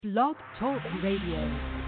Blog Talk Radio.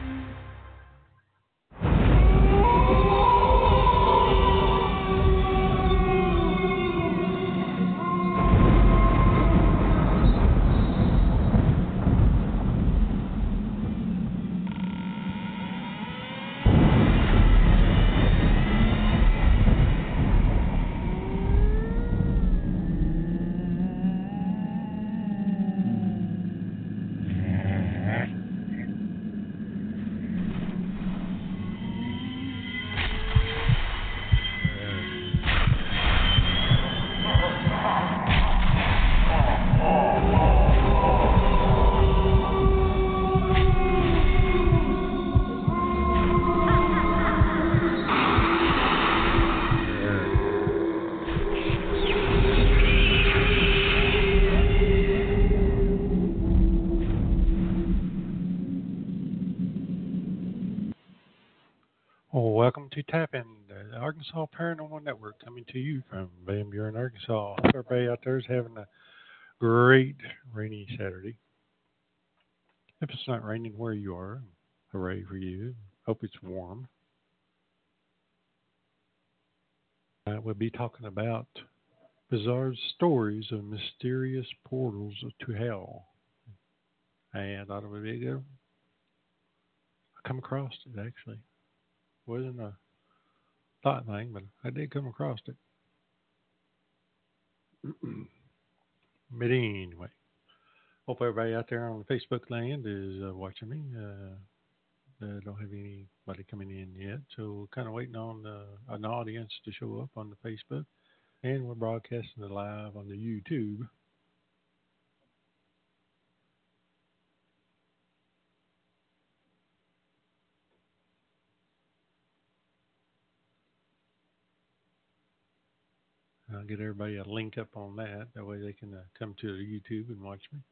Welcome to Tap In, the Arkansas Paranormal Network, coming to you from Van Buren, Arkansas. Hope everybody out there is having a great rainy Saturday. If it's not raining where you are, hooray for you. Hope it's warm. We'll be talking about bizarre stories of mysterious portals to hell. And I thought it would be good. I come across it, actually. Wasn't a thought thing, but I did come across it. But anyway, hope everybody out there on the Facebook land is watching me. Don't have anybody coming in yet, so we're kind of waiting on an audience to show up on the Facebook, and we're broadcasting it live on the YouTube. I'll get everybody a link up on that. That way they can come to the YouTube and watch me.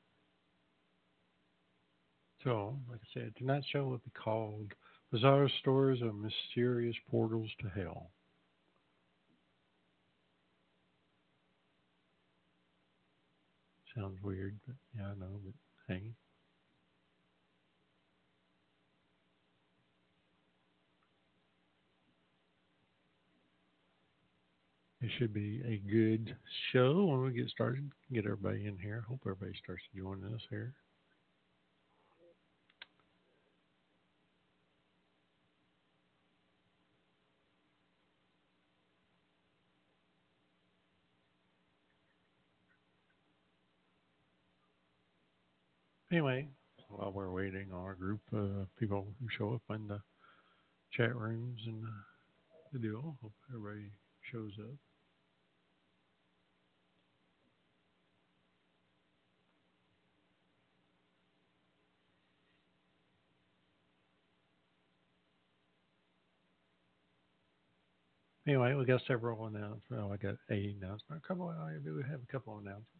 So, like I said, tonight's show will be called Bizarre Stories of Mysterious Portals to Hell. Sounds weird, but yeah, I know, but hey. It should be a good show when we get started. Get everybody in here. Hope everybody starts joining us here. Anyway, while we're waiting on our group of people who show up in the chat rooms and the deal, hope everybody shows up. Anyway, we got several announcements. Well, I got a announcement. I do have a couple of announcements.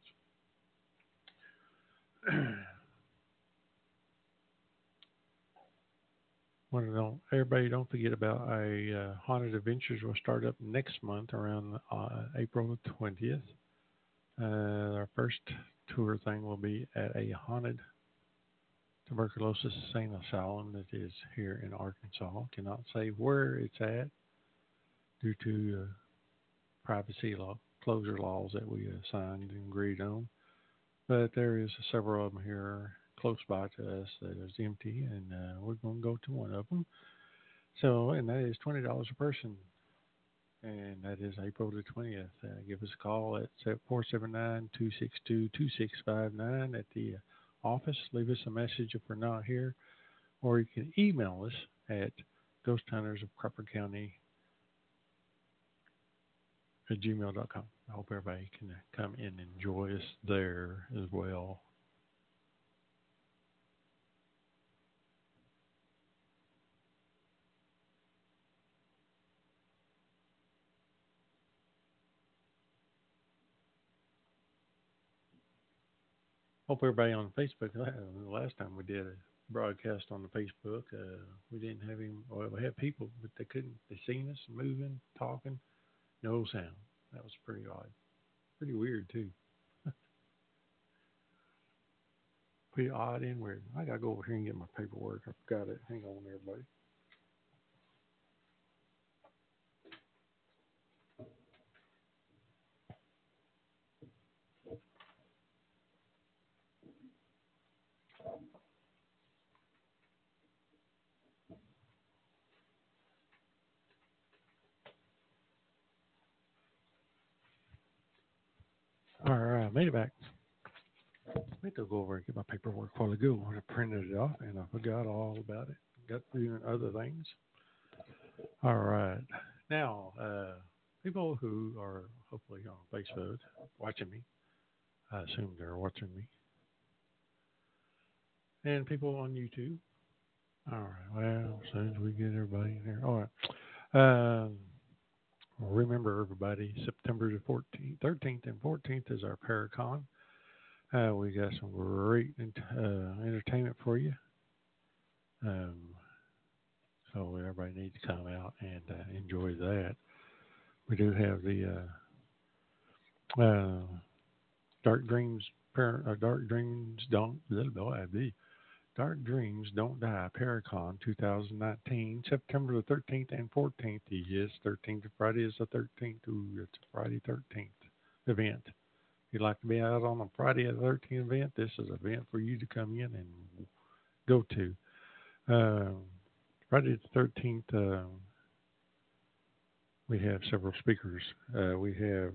Everybody don't forget about a Haunted Adventures will start up next month around April the 20th. Our first tour thing will be at a haunted tuberculosis insane asylum that is here in Arkansas. Cannot say where it's at due to privacy law, closure laws that we signed and agreed on. But there is several of them here close by to us that is empty, and we're going to go to one of them. So, and that is $20 a person, and that is April the 20th. Give us a call at 479-262-2659 at the office. Leave us a message if we're not here, or you can email us at ghosthuntersofcroppercounty@gmail.com. I hope everybody can come in and enjoy us there as well. Hope everybody on Facebook. The last time we did a broadcast on the Facebook, we didn't have him. Well, we had people, but they couldn't. They seen us moving, talking, no sound. That was pretty odd, pretty weird too. Pretty odd and weird. I gotta go over here and get my paperwork. I forgot it. Hang on, everybody. All right, made it back. I need to go over and get my paperwork a while ago when I printed it off, and I forgot all about it. Got doing other things. All right. Now, people who are hopefully on Facebook watching me, I assume they're watching me, and people on YouTube. All right. Well, as soon as we get everybody in here. All right. Remember, everybody, September the 14th, 13th, and 14th is our Paracon. We got some great entertainment for you. So everybody needs to come out and enjoy that. We do have the Dark Dreams, Dark Dreams Dark Dreams Don't Die Paracon 2019, September the 13th and 14th. Yes, 13th. Friday is the 13th. Ooh, it's a Friday 13th event. If you'd like to be out on a Friday the 13th event, this is an event for you to come in and go to. Friday the 13th, we have several speakers. We have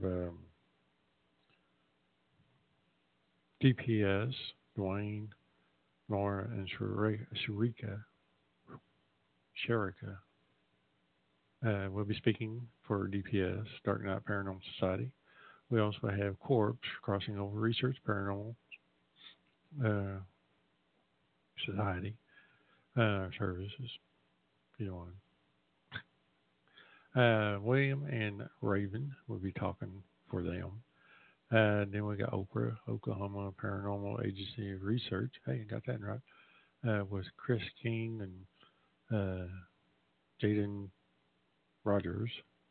DPS, Dwayne, Laura, and Sharika will be speaking for DPS, Dark Knight Paranormal Society. We also have Corpse, Crossing Over Research Paranormal Society Services. You know, William and Raven will be talking for them. Then we got Oprah, Oklahoma Paranormal Agency of Research. Hey, I got that right. With Chris King and Jaden Rogers.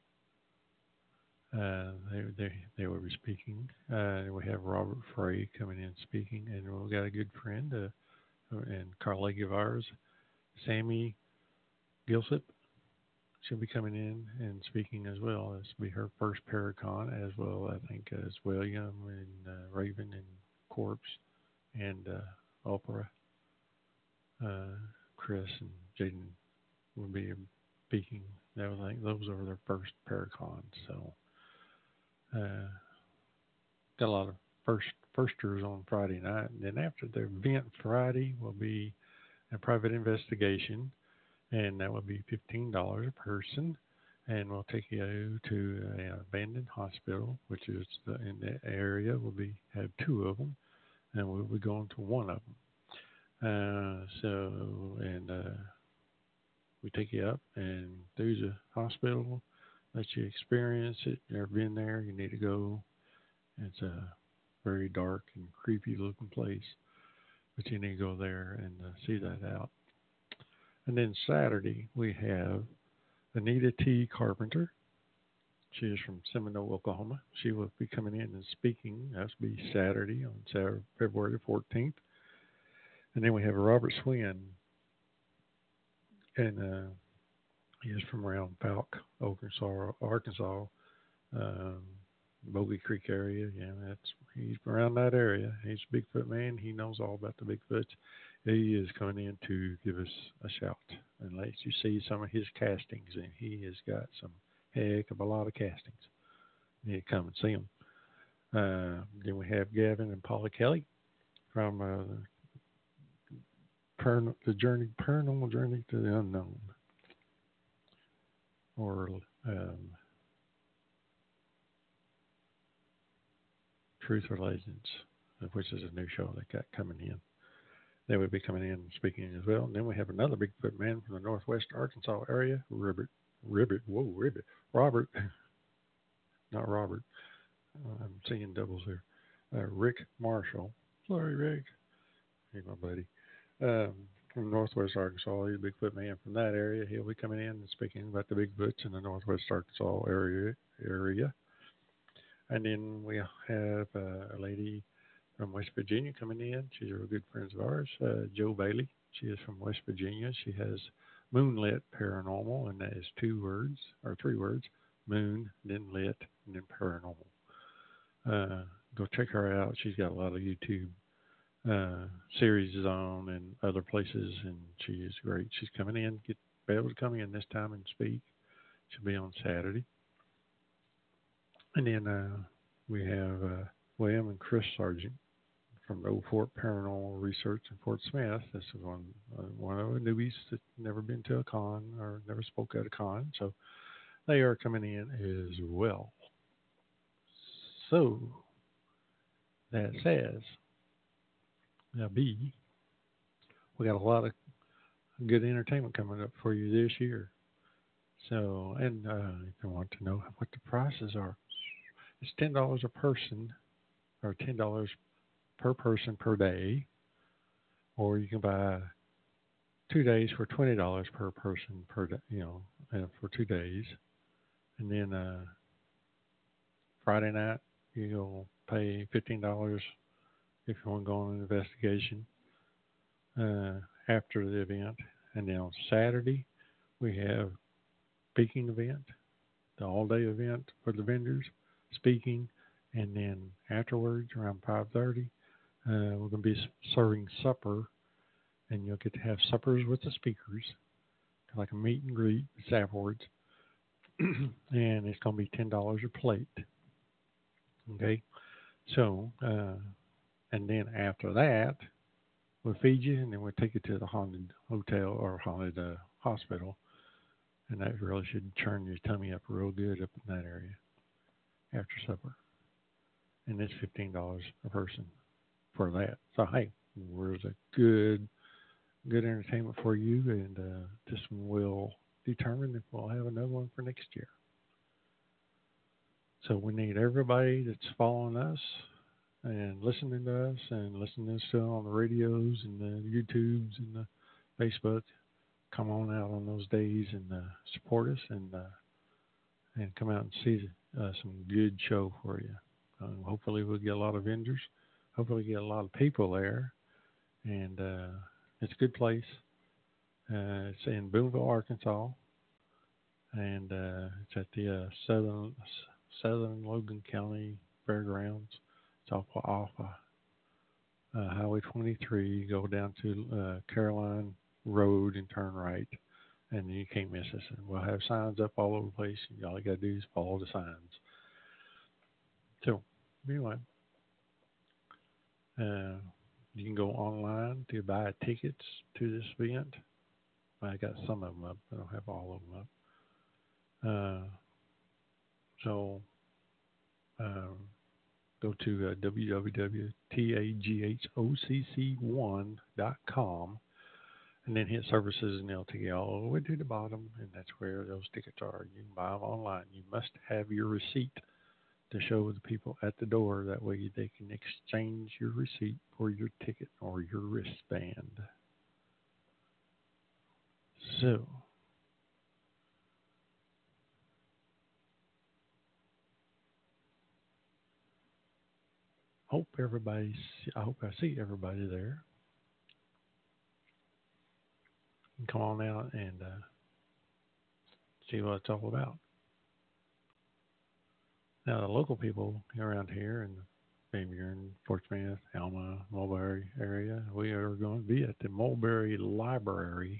They will be speaking. We have Robert Frey coming in speaking, and we've got a good friend and colleague of ours, Sammy Gilsip. She'll be coming in and speaking as well. This will be her first Paracon, as well, I think, as William and Raven and Corpse and Oprah. Chris and Jaden will be speaking. Those are their first Paracons. So, got a lot of firsters on Friday night. And then after the event Friday will be a private investigation. And that will be $15 a person, and we'll take you to an abandoned hospital, which is in the area. We'll have two of them, and we'll be going to one of them. We take you up and through the hospital, let you experience it. You've never been there, you need to go. It's a very dark and creepy looking place, but you need to go there and see that out. And then Saturday, we have Anita T. Carpenter. She is from Seminole, Oklahoma. She will be coming in and speaking. That will be Saturday on February 14th. And then we have Robert Swin. And he is from around Falk, Arkansas, Bogey Creek area. Yeah, he's around that area. He's a Bigfoot man. He knows all about the Bigfoots. He is coming in to give us a shout and let you see some of his castings, and he has got some heck of a lot of castings. You need to come and see him. Then we have Gavin and Paula Kelly from Paranormal Journey to the Unknown, or Truth or Legends, which is a new show they got coming in. They would be coming in and speaking as well. And then we have another Bigfoot man from the northwest Arkansas area, Robert, not Robert. I'm seeing doubles here. Rick Marshall. Sorry, Rick. He's my buddy. From northwest Arkansas. He's a Bigfoot man from that area. He'll be coming in and speaking about the Bigfoots in the northwest Arkansas area. And then we have a lady from West Virginia coming in. She's a real good friend of ours, Joe Bailey. She is from West Virginia. She has Moonlit Paranormal, and that is 2 words or 3 words: moon, then lit, and then paranormal. Go check her out. She's got a lot of YouTube series on and other places, and she is great. She's coming in. Be able to come in this time and speak. She'll be on Saturday. And then we have William and Chris Sargent from the Old Fort Paranormal Research in Fort Smith. This is one of the newbies that never been to a con or never spoke at a con, so they are coming in as well. So that says, now B, we got a lot of good entertainment coming up for you this year. So, and if you want to know what the prices are, it's $10 a person, or $10 per person per day, or you can buy 2 days for $20 per person per day, for 2 days. And then Friday night, you'll pay $15 if you want to go on an investigation after the event. And then on Saturday, we have speaking event, the all-day event for the vendors, speaking, and then afterwards, around 5:30, we're going to be serving supper, and you'll get to have suppers with the speakers, like a meet and greet. It's afterwards, and it's going to be $10 a plate. Okay, so and then after that, we'll feed you, and then we'll take you to the haunted hotel or haunted hospital, and that really should churn your tummy up real good up in that area after supper. And it's $15 a person for that. So hey, there's a good entertainment for you, and this one will determine if we'll have another one for next year. So we need everybody that's following us and listening to us and listening to us on the radios and the YouTubes and the Facebook. Come on out on those days and support us and come out and see some good show for you. Hopefully we'll get a lot of vendors. Hopefully get a lot of people there. And it's a good place. It's in Boonville, Arkansas. And it's at the Southern Logan County Fairgrounds. It's off Highway 23. You go down to Caroline Road and turn right, and you can't miss us. And we'll have signs up all over the place. All you got to do is follow the signs. So, anyway, you can go online to buy tickets to this event. I got some of them up. I don't have all of them up. So go to www.taghocc1.com and then hit services, and they'll take you all the way to the bottom, and that's where those tickets are. You can buy them online. You must have your receipt to show the people at the door. That way they can exchange your receipt for your ticket or your wristband. So, I hope I see everybody there. Come on out and see what it's all about. Now, the local people around here, and maybe you're in Fort Smith, Alma, Mulberry area, we are going to be at the Mulberry Library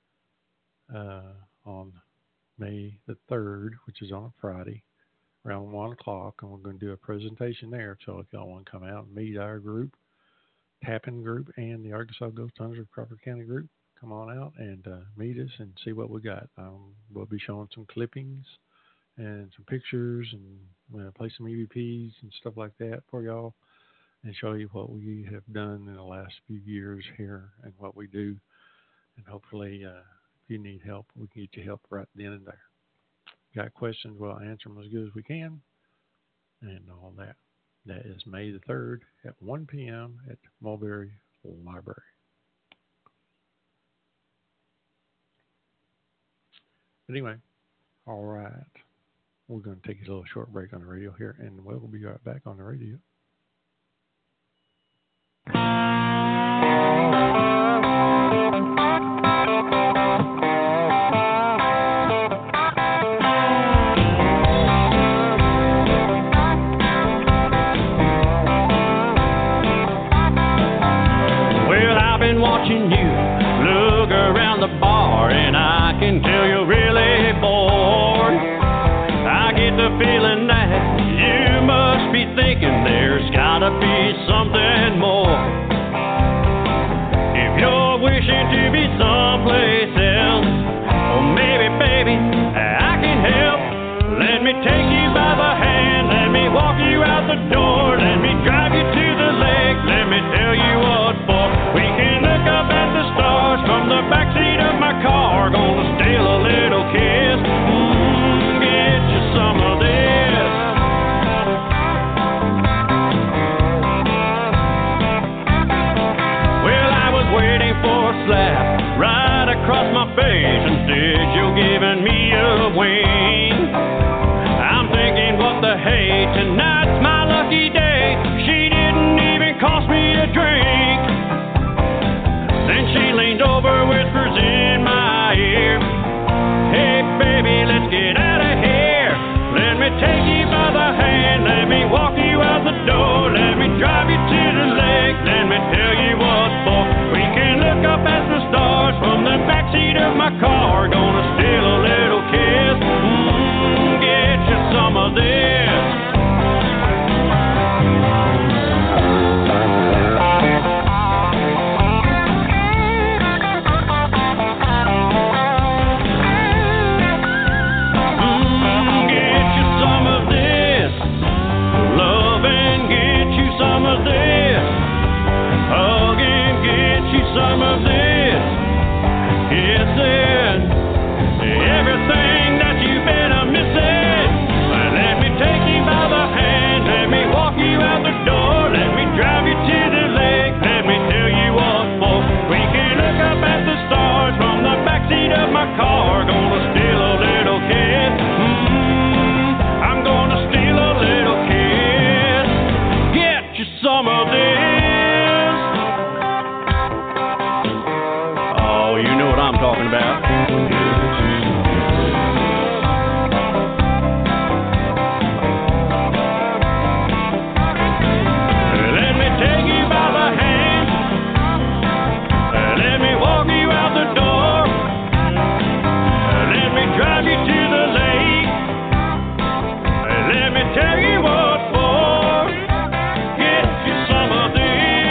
on May the 3rd, which is on a Friday, around 1 o'clock, and we're going to do a presentation there. So if y'all want to come out and meet our group, Tapping Group, and the Arkansas Ghost Hunters of Crawford County group, come on out and meet us and see what we got. We'll be showing some clippings and some pictures, and play some EVPs and stuff like that for y'all, and show you what we have done in the last few years here and what we do. And hopefully, if you need help, we can get you help right then and there. Got questions, we'll answer them as good as we can, and all that. That is May the 3rd at 1 p.m. at Mulberry Library. But anyway, all right. We're going to take a little short break on the radio here, and we'll be right back on the radio. my face. Instead, you're giving me a wing. I'm thinking, what the hey, tonight's my lucky day. She didn't even cost me a drink. Then she leaned over, whispers in my ear, hey baby, let's get out of here. Let me take you by the hand, let me walk you out the door, let me drive you to the lake, let me tell you what for. We can look up at the stars from the backseat of my car. Gonna steal a little kiss, get you some of this. Some of this, kissing, everything that you've been missing. Let me take you by the hand, let me walk you out the door, let me drive you to the lake, let me tell you what for. We can look up at the stars from the backseat of my car. Gonna steal a little kiss, I'm gonna steal a little kiss. Get you some of this. I'm talking about. Let me take you by the hand, let me walk you out the door, let me drive you to the lake, let me tell you what for. Get you some of this.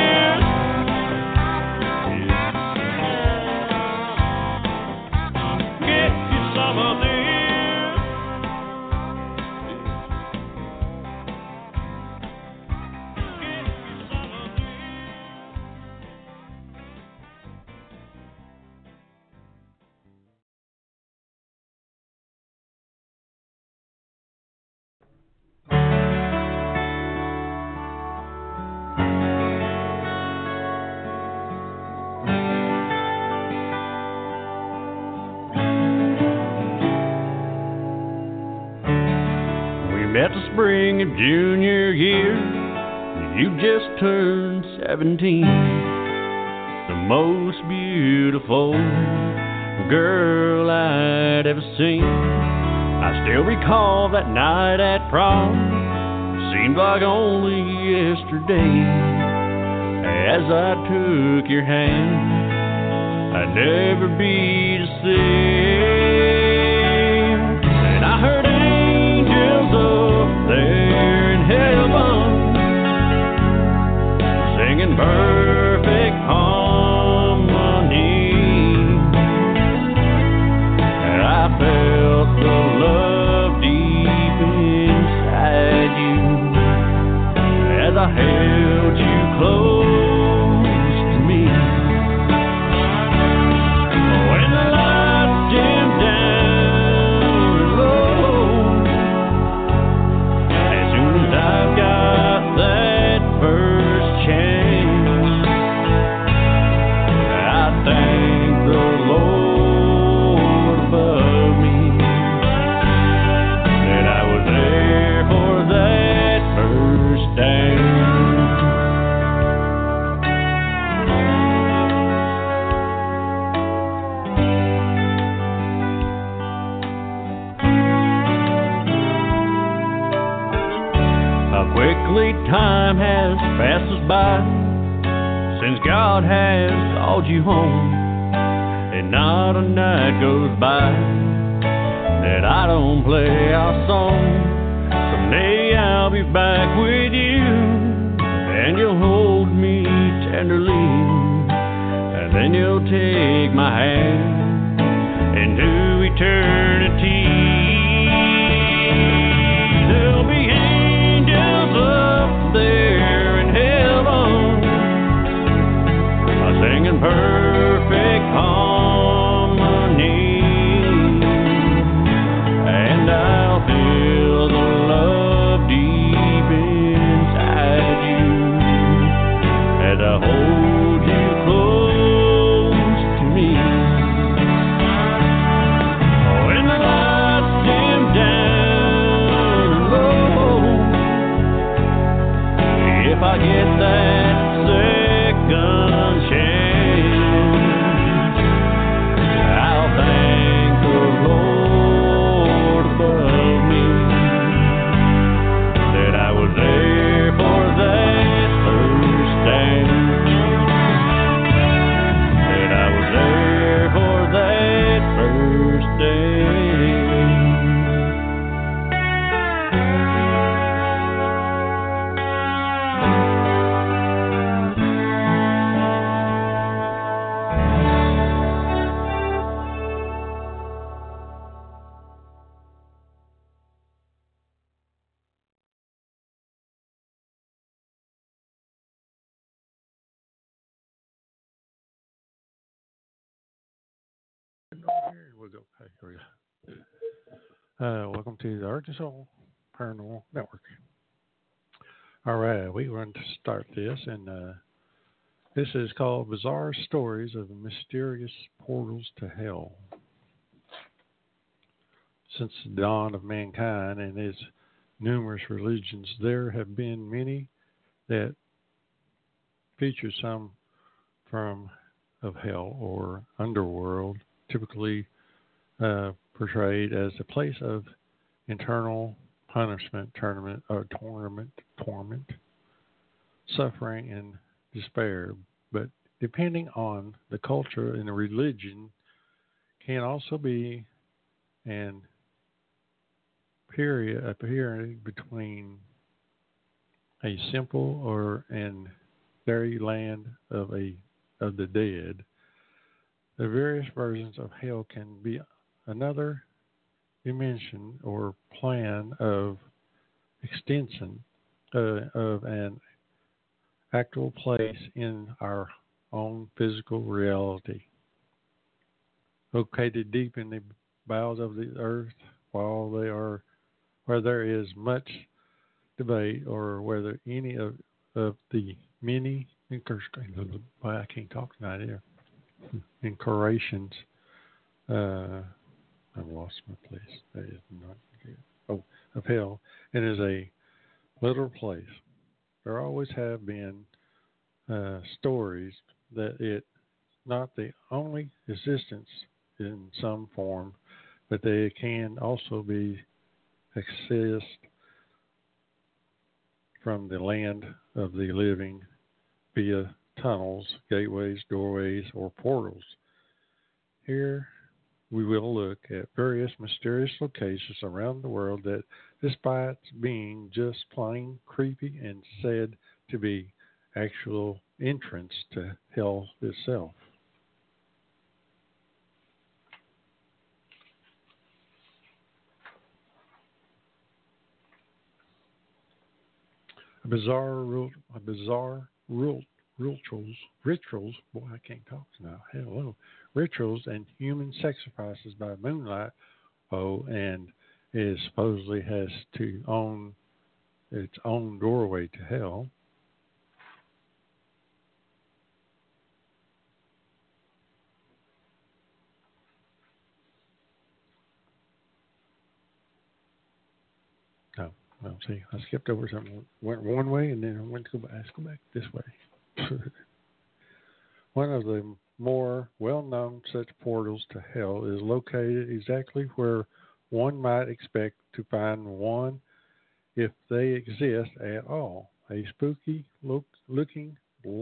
Met the spring of junior year, you just turned 17. The most beautiful girl I'd ever seen. I still recall that night at prom, seemed like only yesterday. As I took your hand, I'd never be the same. And I heard angels up there in heaven singing perfect harmony. And I felt the love deep inside you as I held you close to me. When the lights dimmed down low, as soon as I've got that first chance, I thank the Lord above me that I was there for that first dance. How quickly time has passed us by since God has called you home, and not a night goes by that I don't play our song. Someday I'll be back with you, and you'll hold me tenderly, and then you'll take my hand into eternity. There'll be angels up there in heaven singing perfect harmony, and I'll feel the love deep inside you as I hold you close to me. Okay, here we go. Welcome to the Arkansas Paranormal Network. All right, we want to start this, and this is called Bizarre Stories of Mysterious Portals to Hell. Since the dawn of mankind and its numerous religions, there have been many that feature some form of hell or underworld, typically portrayed as a place of internal punishment, torment, suffering, and despair. But depending on the culture and the religion, can also be a period between a simple and fairy land of the dead. The various versions of hell can be another dimension or plan of extension of an actual place in our own physical reality. Located deep in the bowels of the earth, where there is much debate or whether any of the many I can't talk tonight here. Incarnations. I've lost my place. That is not good. Oh, of hell. It is a literal place. There always have been stories that it's not the only existence in some form, but they can also be accessed from the land of the living via tunnels, gateways, doorways, or portals. Here we will look at various mysterious locations around the world that, despite being just plain creepy and said to be actual entrance to hell itself. Rituals, boy, I can't talk now. Hello. Rituals and human sacrifices by moonlight. Oh, and it supposedly has its own doorway to hell. No, see, I skipped over something. Went one way and then I went to go back. Let's go back this way. One of the more well-known such portals to hell is located exactly where one might expect to find one if they exist at all. A spooky looking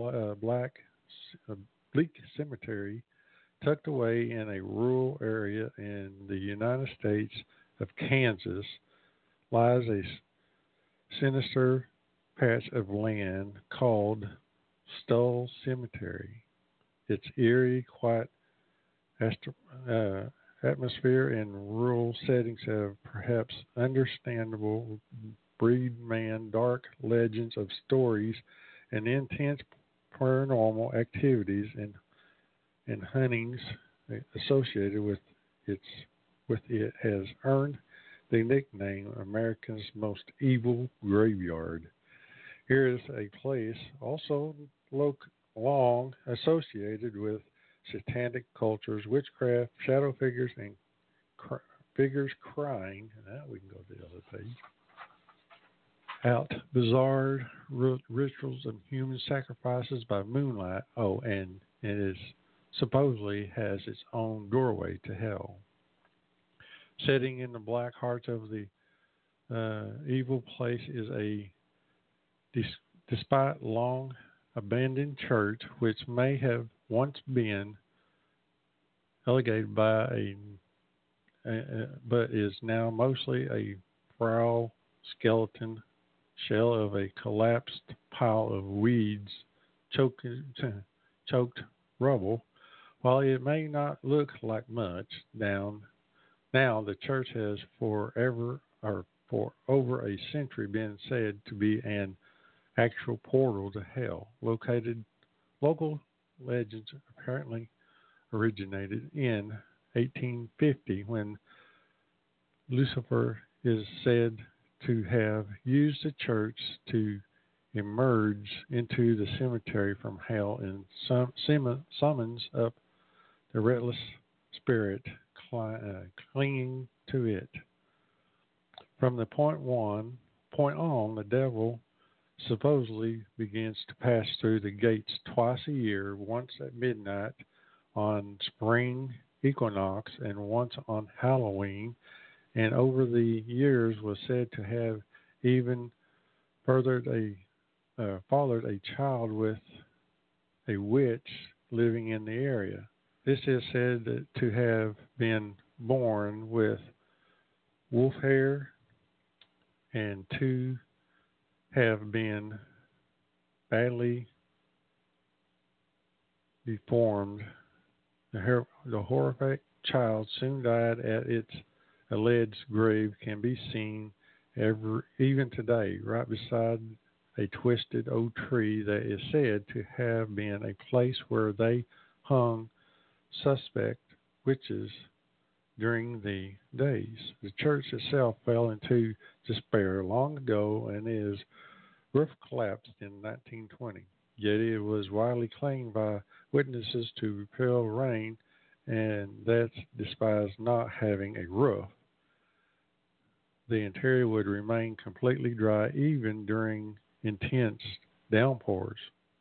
bleak cemetery tucked away in a rural area in the United States of Kansas lies a sinister patch of land called Stull Cemetery. Its eerie, quiet atmosphere and rural settings have perhaps understandable breed dark legends of stories and intense paranormal activities and huntings associated with it has earned the nickname America's Most Evil Graveyard. Here is a place also long associated with satanic cultures, witchcraft, shadow figures, and figures crying. Now we can go to the other page. Out bizarre rituals of human sacrifices by moonlight. Oh, and it is supposedly has its own doorway to hell. Sitting in the black heart of the evil place is despite long abandoned church, which may have once been elevated by but is now mostly a frail skeleton shell of a collapsed pile of weeds, choked rubble. While it may not look like much now the church has for over a century been said to be an actual portal to hell. Local legends apparently originated in 1850, when Lucifer is said to have used the church to emerge into the cemetery from hell and summons up the restless spirit clinging to it. From the point on, the devil supposedly begins to pass through the gates twice a year, once at midnight on spring equinox and once on Halloween, and over the years was said to have even fathered a child with a witch living in the area. This is said to have been born with wolf hair, and to have been badly deformed. The horrific child soon died at its alleged grave, can be seen even today, right beside a twisted old tree that is said to have been a place where they hung suspect witches during the days. The church itself fell into despair long ago, and its roof collapsed in 1920. Yet it was widely claimed by witnesses to repel rain, and that's despite not having a roof. The interior would remain completely dry even during intense downpours.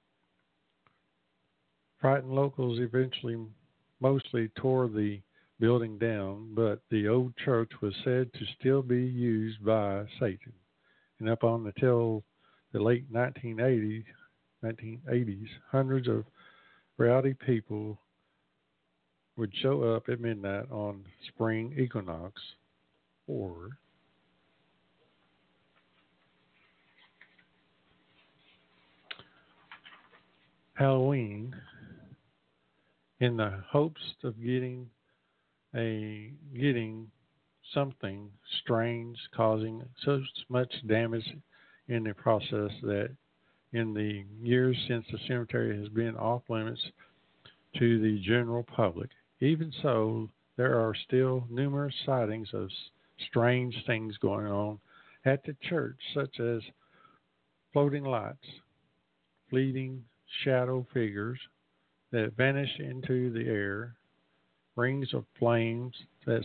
Frightened locals eventually mostly tore the building down, but the old church was said to still be used by Satan. And up until the late 1980s, hundreds of rowdy people would show up at midnight on spring equinox or Halloween in the hopes of getting something strange, causing so much damage in the process that in the years since the cemetery has been off limits to the general public. Even so, there are still numerous sightings of strange things going on at the church, such as floating lights, fleeting shadow figures that vanish into the air, rings of flames that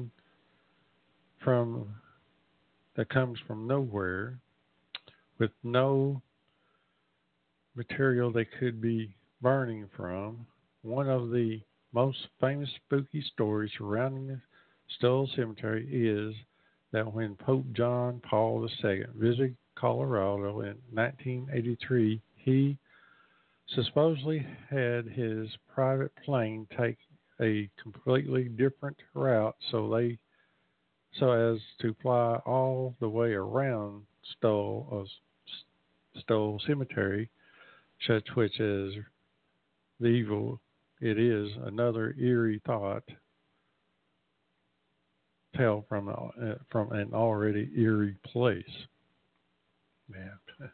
comes from nowhere, with no material they could be burning from. One of the most famous spooky stories surrounding the Stoll Cemetery is that when Pope John Paul II visited Colorado in 1983, he supposedly had his private plane take a completely different route so as to fly all the way around Stoll Cemetery, such which is the evil. It is another eerie tale from an already eerie place. Man.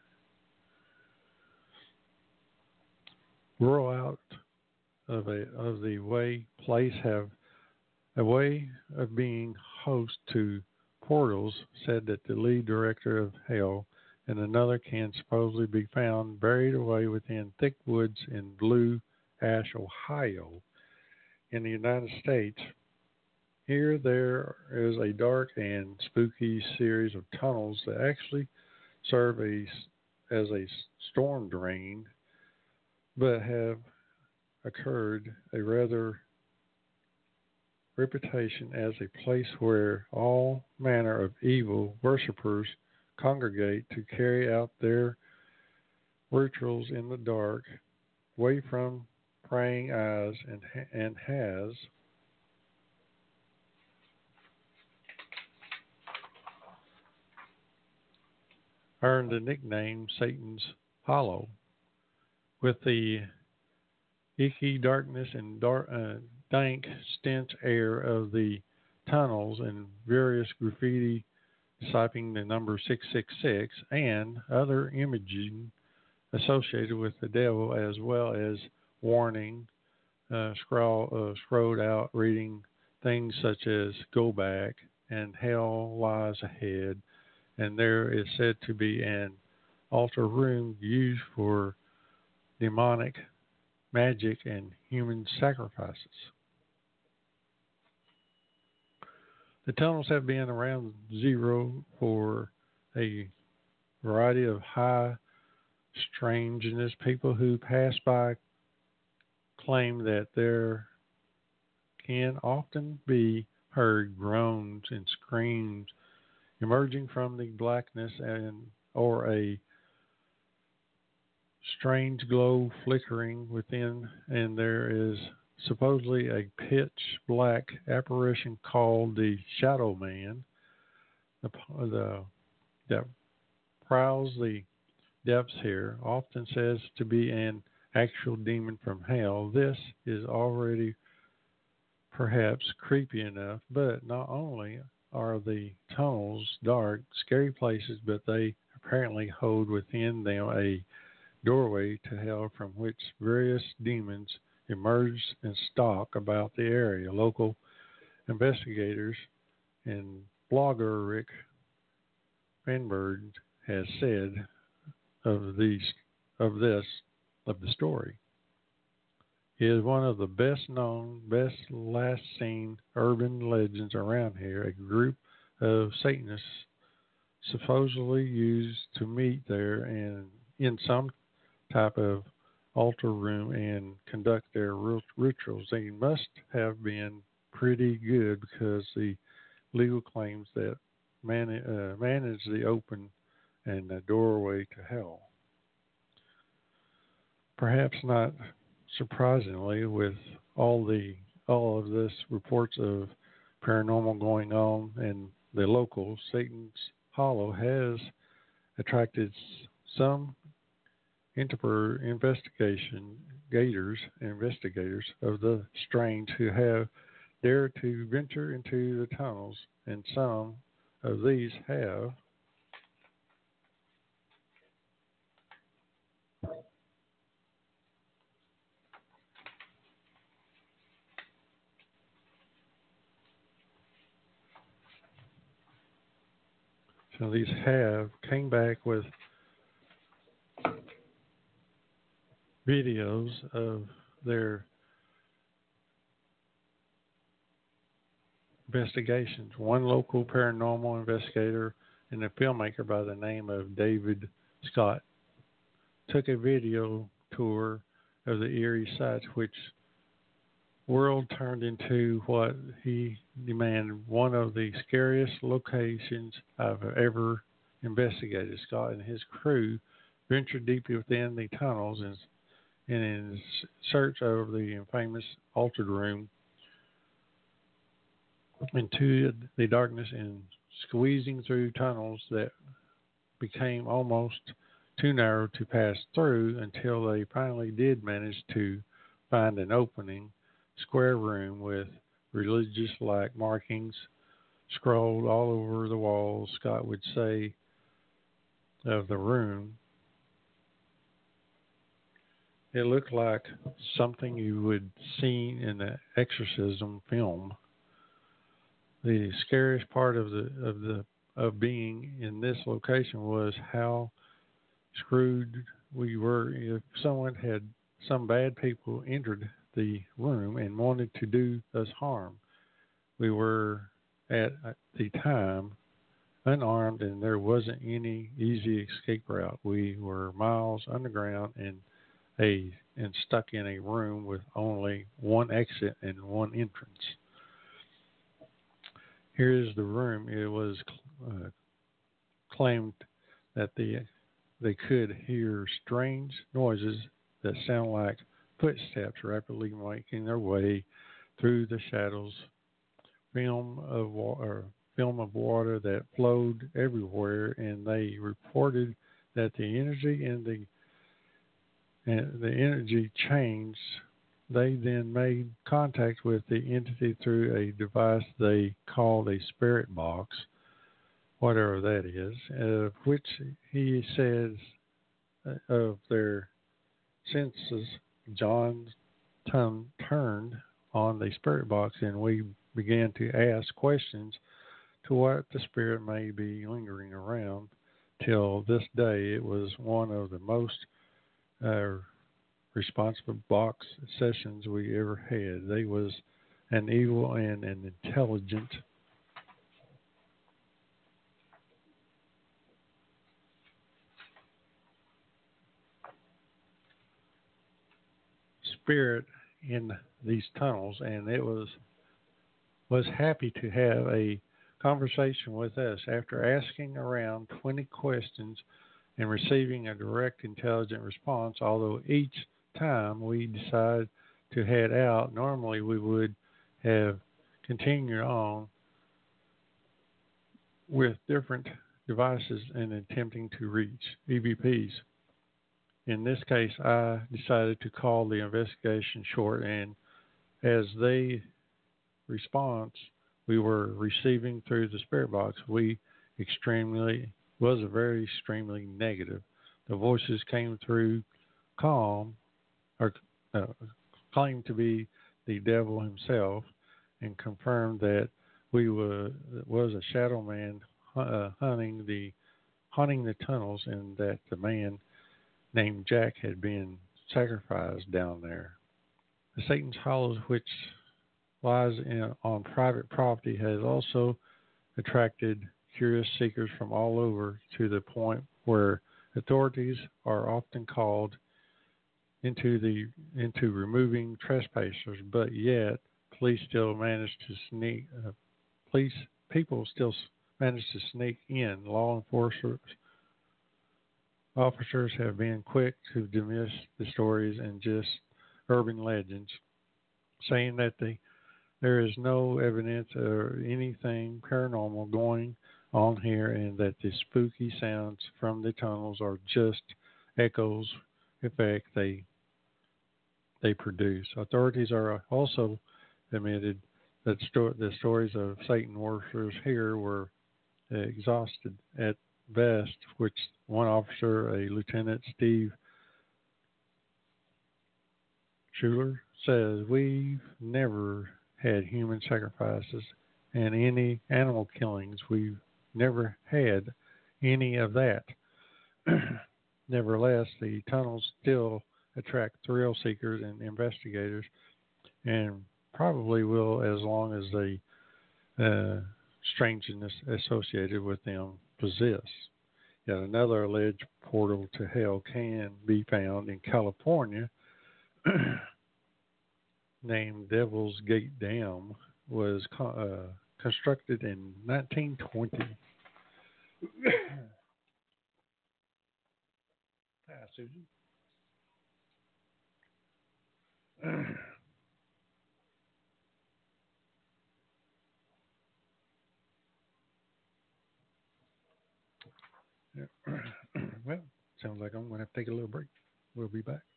Grow out of the way place have a way of being host to portals, said that the lead director of Hell and another can supposedly be found buried away within thick woods in Blue Ash, Ohio, in the United States. Here there is a dark and spooky series of tunnels that actually serve as a storm drain, but have occurred a rather reputation as a place where all manner of evil worshippers congregate to carry out their rituals in the dark, away from prying eyes, and has earned the nickname Satan's Hollow. With the icky darkness and dank stench air of the tunnels and various graffiti citing the number 666 and other imaging associated with the devil, as well as warning scrawled out reading things such as go back and hell lies ahead, and there is said to be an altar room used for demonic magic and human sacrifices. The tunnels have been around zero for a variety of high strangeness. People who pass by claim that there can often be heard groans and screams emerging from the blackness, or a strange glow flickering within, and there is supposedly a pitch black apparition called the Shadow Man, that prowls the depths here, often says to be an actual demon from hell. This is already perhaps creepy enough, but not only are the tunnels dark, scary places, but they apparently hold within them a doorway to hell from which various demons emerge and stalk about the area. Local investigators and blogger Rick Fenberg has said of the story. It is one of the best known, best last seen urban legends around here. A group of Satanists supposedly used to meet there and in some type of altar room and conduct their rituals. They must have been pretty good, because the legal claims that manage the open and the doorway to hell. Perhaps not surprisingly, with all of this reports of paranormal going on, and the local Satan's Hollow has attracted some investigators of the strange who have dared to venture into the tunnels, and some of these have came back with videos of their investigations. One local paranormal investigator and a filmmaker by the name of David Scott took a video tour of the eerie sites, which world turned into what he demanded one of the scariest locations I've ever investigated. Scott and his crew ventured deeply within the tunnels and in search of the infamous altered room into the darkness, and squeezing through tunnels that became almost too narrow to pass through, until they finally did manage to find an opening square room with religious-like markings scrawled all over the walls. Scott would say of the room, it looked like something you would see in an exorcism film. The scariest part of being in this location was how screwed we were. If some bad people entered the room and wanted to do us harm, we were at the time unarmed, and there wasn't any easy escape route. We were miles underground and stuck in a room with only one exit and one entrance. Here is the room. It was claimed that they could hear strange noises that sound like footsteps rapidly making their way through the shadows. Film of water that flowed everywhere, and they reported that the energy changed. They then made contact with the entity through a device they called a spirit box, whatever that is, which he says of their senses. John turned on the spirit box, and we began to ask questions to what the spirit may be lingering around. Till this day, it was one of the most responsive box sessions we ever had. They was an evil and an intelligent spirit in these tunnels, and it was happy to have a conversation with us. After asking around 20 questions and receiving a direct, intelligent response, although each time we decided to head out, normally we would have continued on with different devices and attempting to reach EVPs. In this case, I decided to call the investigation short, and as the response we were receiving through the spirit box was very extremely negative. The voices came through calm, or claimed to be the devil himself, and confirmed that was a shadow man haunting the tunnels, and that the man named Jack had been sacrificed down there. The Satan's Hollow, which lies on private property, has also attracted curious seekers from all over, to the point where authorities are often called into removing trespassers, but yet people still manage to sneak in. Law enforcement officers have been quick to dismiss the stories and just urban legends, saying that there is no evidence or anything paranormal going on here, and that the spooky sounds from the tunnels are just echoes effect they produce. Authorities are also admitted that the stories of Satan worshippers here were exhausted at best, which one officer, a Lieutenant Steve Schuler, says, "We've never had human sacrifices and any animal killings. We've never had any of that." Nevertheless, the tunnels still attract thrill seekers and investigators, and probably will as long as the strangeness associated with them persists. Yet another alleged portal to hell can be found in California, named Devil's Gate Dam, was constructed in 1920. Hi, Susan. Well, sounds like I'm going to have to take a little break. We'll be back.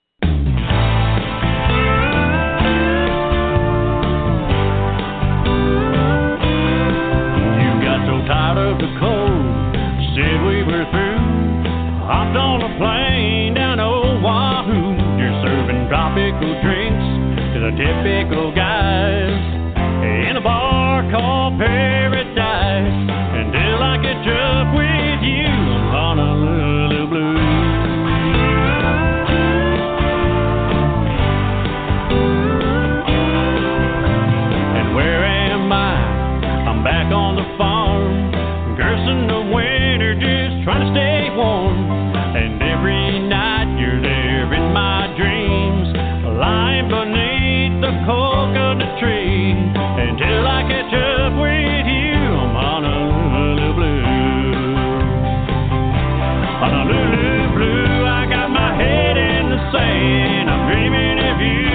You got so tired of the cold, said we were through. Hopped on a plane down to Oahu. You're serving tropical drinks to the typical guys in a bar called Paradise. Until I catch up with you on Honolulu Blue. And where am I? I'm back on the farm, cursing the winter, just trying to stay warm. And every night you're there in my dreams, lying beneath the coconut tree. Until I catch up with you on Honolulu Blue. Honolulu Blue, I got my head in the sand, I'm dreaming of you.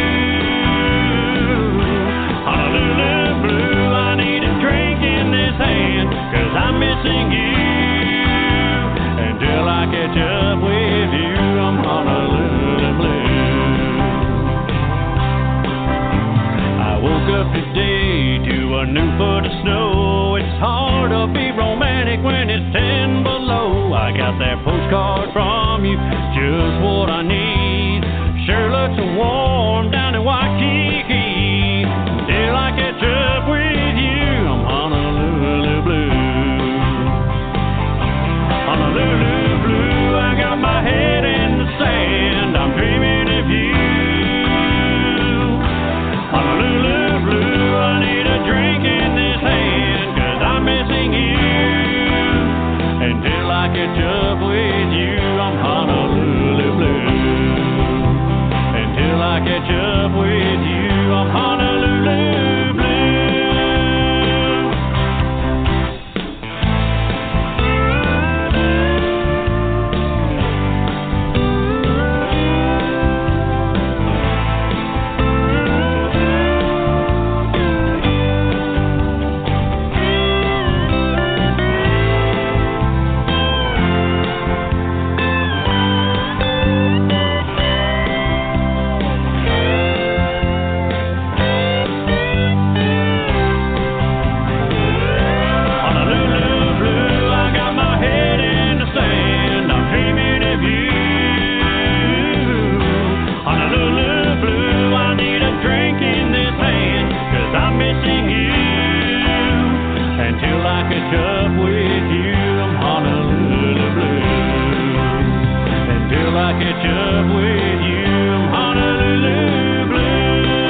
Honolulu Blue, I need a drink in this hand, 'cause I'm missing you. Until I catch up with you, I'm Honolulu Blue. I woke up today to a new foot of snow. It's hard to be romantic when it's 10 below. I got that postcard from you, just what I need. Sure looks warm down in Waikiki. Till I catch up with you. catch up with you. I'm Honolulu Blue.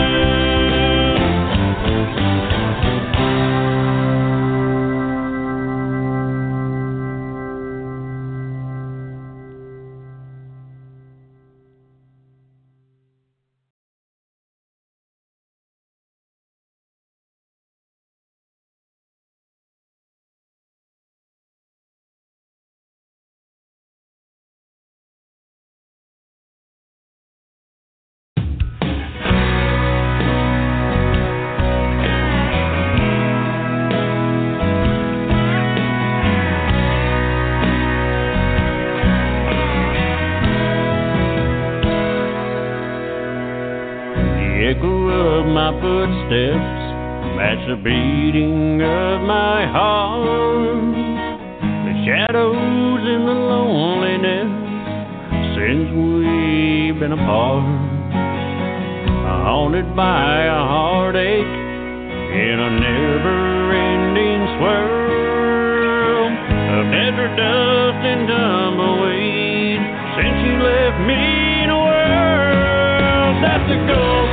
The echo of my footsteps match the beating of my heart. The shadows and the loneliness since we've been apart. Haunted by a heartache in a never-ending swirl of desert dust and tumbleweed since you left me in a world that's a ghost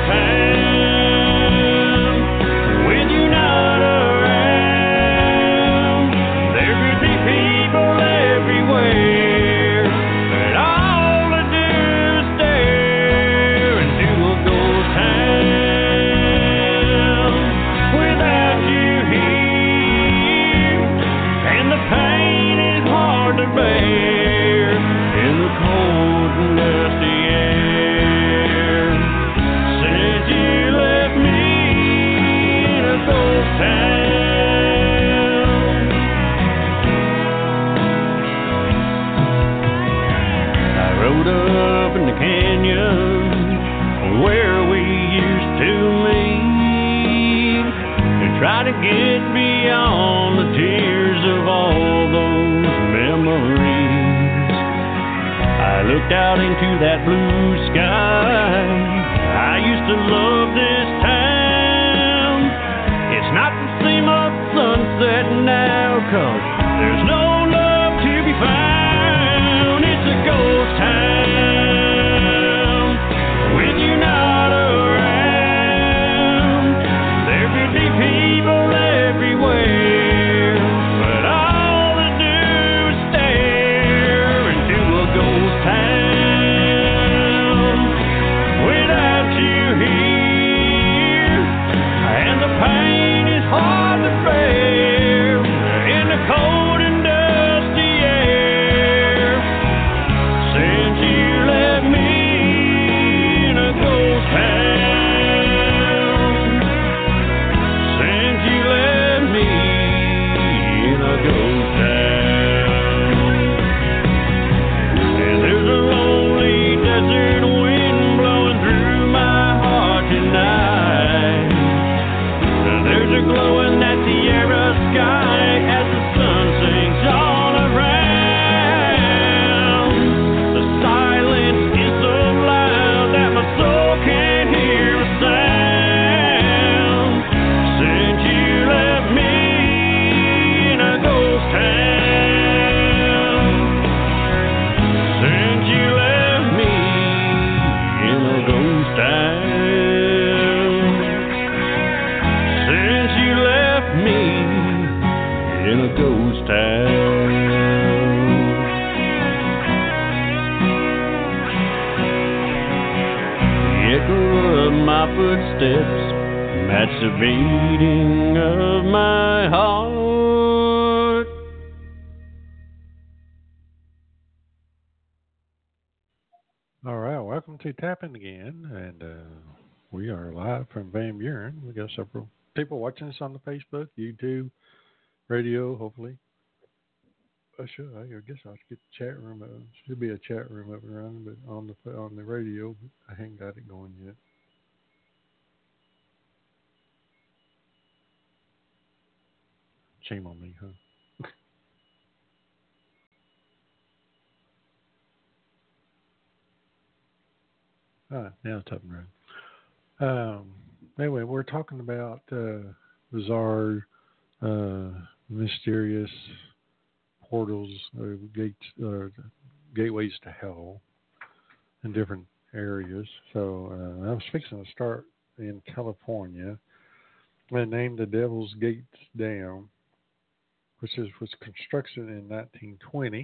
town with you not around. There could be people everywhere, but all I do is stare into a ghost town without you here, and the pain is hard to bear in the cold and dusty air. Since you left me in a ghost town, I rode up in the canyon where we used to meet to try to get beyond the tears of all those memories. I looked out into that blue sky. I used to love this town. It's not the same up sunset now, 'cause there's no love to be found. It's a ghost town with you not around. There could be people everywhere, but all I do is stare into a ghost town without you here, and the pain is hard to bear in the cold and dusty air. Since you left me in a ghost town, since you left me in a ghost town. And there's a lonely desert wind blowing through my heart tonight. And there's a glow in that Sierra sky as the sun sinks all around. The silence is so loud that my soul can't hear a sound. Since you left me in a ghost town, since you left me in a ghost town, since you left me in a ghost town. The echo of my footsteps match the beating of my heart. All right, welcome to Tapping again, and we are live from Van Buren. We got several people watching us on the Facebook, YouTube, radio. Hopefully, I guess I'll get the chat room. Should be a chat room up and running, but on the radio, I haven't got it going yet. Shame on me, huh? All right, now it's up and running. Anyway, we're talking about bizarre, mysterious portals, gates, gateways to hell. in different areas. So I was fixing to start in California. They named the Devil's Gates Dam, which was constructed in 1920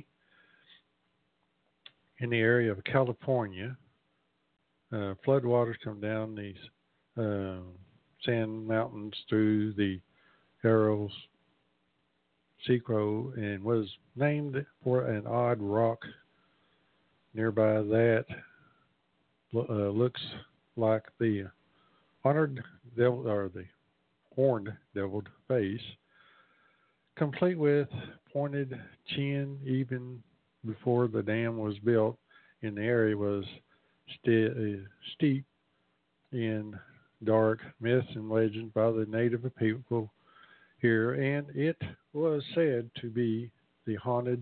in the area of California. Floodwaters come down these sand mountains through the Urals Seacrow and was named for an odd rock nearby that looks like the honored devil or the horned deviled face, complete with pointed chin. Even before the dam was built, in the area was steep in dark myths and legends by the native people here, and it was said to be the haunted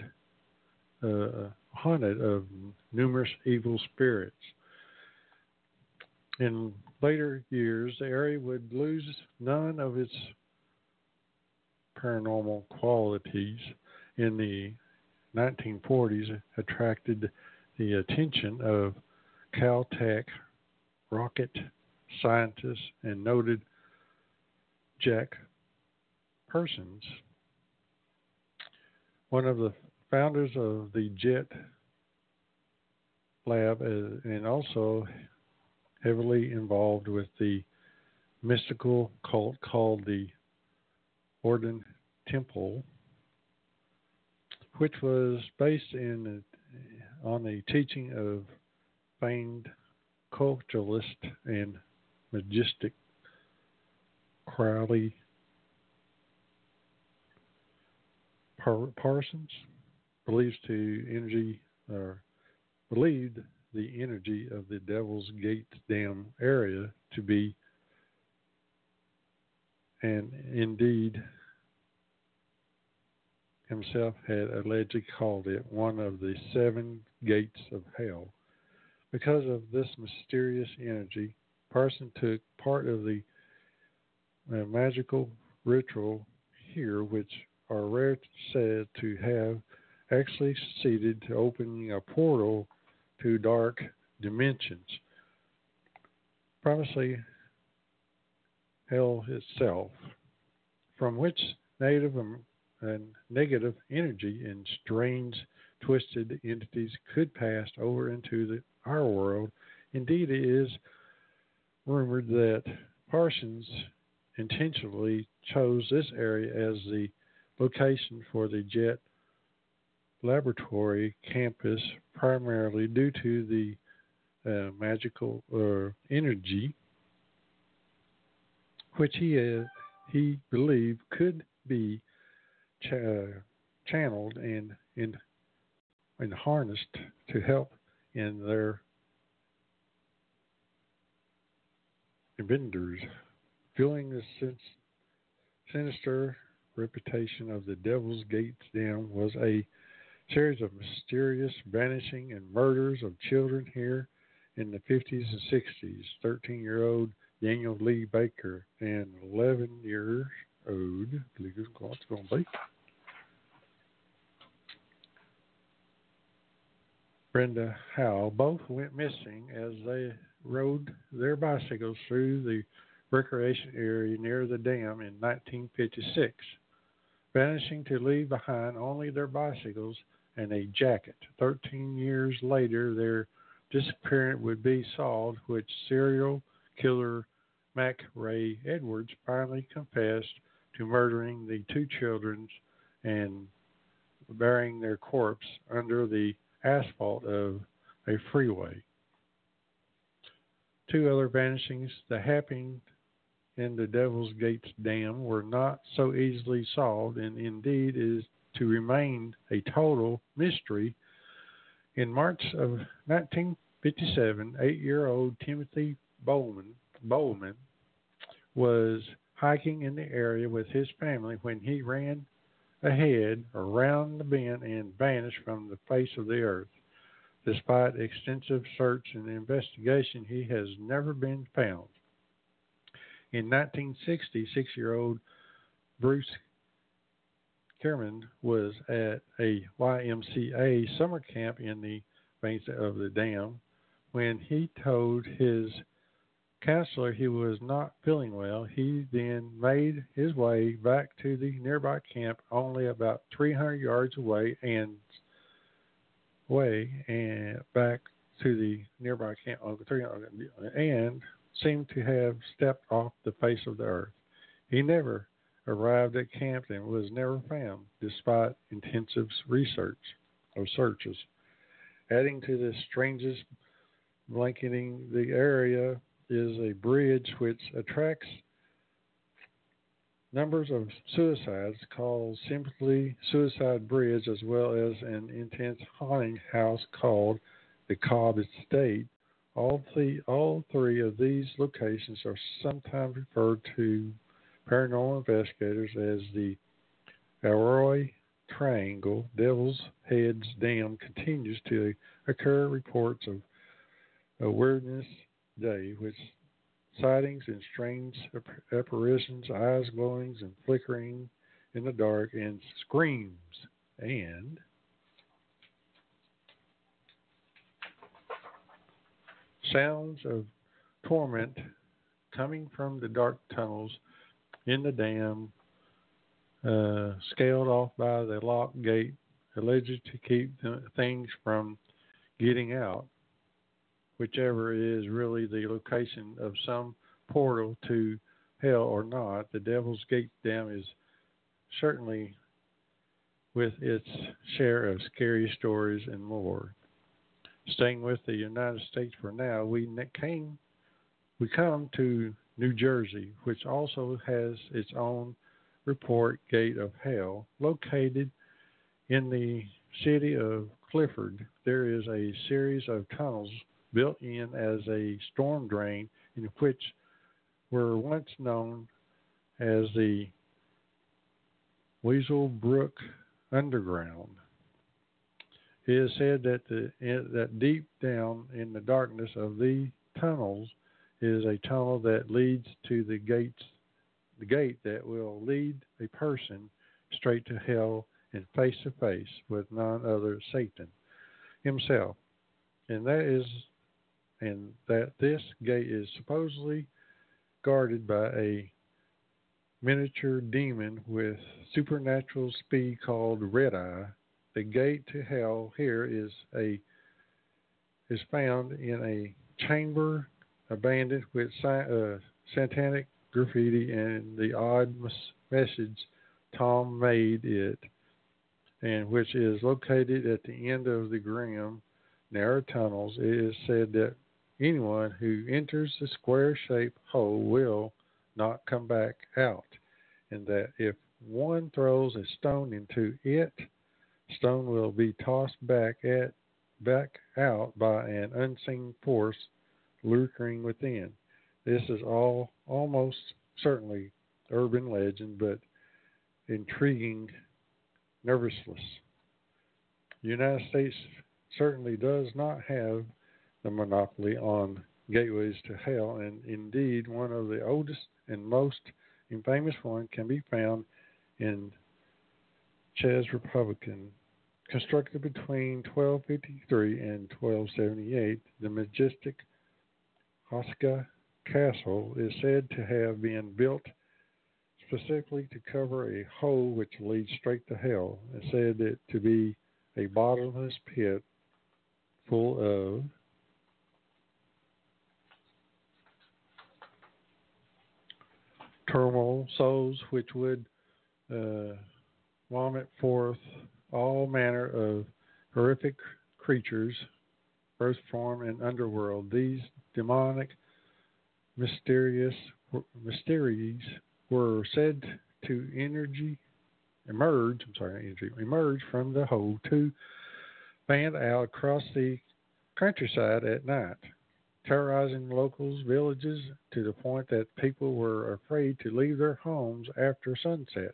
of numerous evil spirits. In later years, the area would lose none of its paranormal qualities. In the 1940s, attracted the attention of Caltech rocket scientist and noted Jack Parsons, one of the founders of the Jet Lab, and also heavily involved with the mystical cult called the Orden Temple, which was based on the teaching of famed culturalist and magistic Crowley Parsons believed the energy of the Devil's Gate Dam area to be, and indeed himself had allegedly called it one of the 7 gates of hell. Because of this mysterious energy, Parsons took part of the magical ritual here, which are rare said to have actually succeeded to opening a portal to dark dimensions, probably hell itself, from which negative energy and strange, twisted entities could pass over into our world. Indeed, it is rumored that Parsons intentionally chose this area as the location for the Jet Laboratory campus, primarily due to the magical energy which he believed could be channeled and harnessed to help in their vendors. Fueling the sinister reputation of the Devil's Gates Dam was a series of mysterious vanishing and murders of children here in the 50s and 60s. 13-year-old Daniel Lee Baker and 11-year-old, what's going to be, Brenda Howell, both went missing as they rode their bicycles through the recreation area near the dam in 1956, vanishing to leave behind only their bicycles and a jacket. 13 years later, their disappearance would be solved, which serial killer Mac Ray Edwards finally confessed to murdering the 2 children and burying their corpse under the asphalt of a freeway. 2 other vanishings that happened in the Devil's Gates Dam were not so easily solved, and indeed is to remain a total mystery. In March of 1957, 8-year-old Timothy Bowman was hiking in the area with his family when he ran ahead around the bend and vanished from the face of the earth. Despite extensive search and investigation, he has never been found. In 1960, 6-year-old Bruce Kerman was at a YMCA summer camp in the banks of the dam when he told his counselor he was not feeling well, he then made his way back to the nearby camp, only about 300 yards away, and back to the nearby camp, and seemed to have stepped off the face of the earth. He never arrived at camp and was never found, despite intensive research or searches. Adding to the strangest blanketing the area is a bridge which attracts numbers of suicides, called simply Suicide Bridge, as well as an intense haunting house called the Cobb Estate. All three of these locations are sometimes referred to paranormal investigators as the Elroy Triangle. Devil's Heads Dam continues to occur reports of Awareness Day, which sightings and strange apparitions, eyes glowing and flickering in the dark, and screams and sounds of torment coming from the dark tunnels in the dam, scaled off by the locked gate, alleged to keep things from getting out, whichever is really the location of some portal to hell or not. The Devil's Gate Dam is certainly with its share of scary stories and more. Staying with the United States for now, we come to New Jersey, which also has its own report Gate of Hell. Located in the city of Clifford, there is a series of tunnels built in as a storm drain, in which were once known as the Weasel Brook Underground. It is said that deep down in the darkness of the tunnels is a tunnel that leads to the gate that will lead a person straight to hell and face to face with none other Satan himself, and that this gate is supposedly guarded by a miniature demon with supernatural speed called Red Eye. The gate to hell here is found in a chamber abandoned with satanic graffiti and the odd message Tom made it, and which is located at the end of the grim, narrow tunnels. It is said that anyone who enters the square-shaped hole will not come back out, and that if one throws a stone into it, stone will be tossed back out by an unseen force lurking within. This is all almost certainly urban legend, but intriguing nervousness. The United States certainly does not have the monopoly on gateways to hell, and indeed one of the oldest and most infamous one can be found in Czech Republican. Constructed between 1253 and 1278, the majestic Haska Castle is said to have been built specifically to cover a hole which leads straight to hell, and said it to be a bottomless pit full of turmoil souls which would vomit forth all manner of horrific creatures, earth form and underworld. These demonic mysteries were said to emerge from the hole to fan out across the countryside at night, terrorizing locals, villages, to the point that people were afraid to leave their homes after sunset,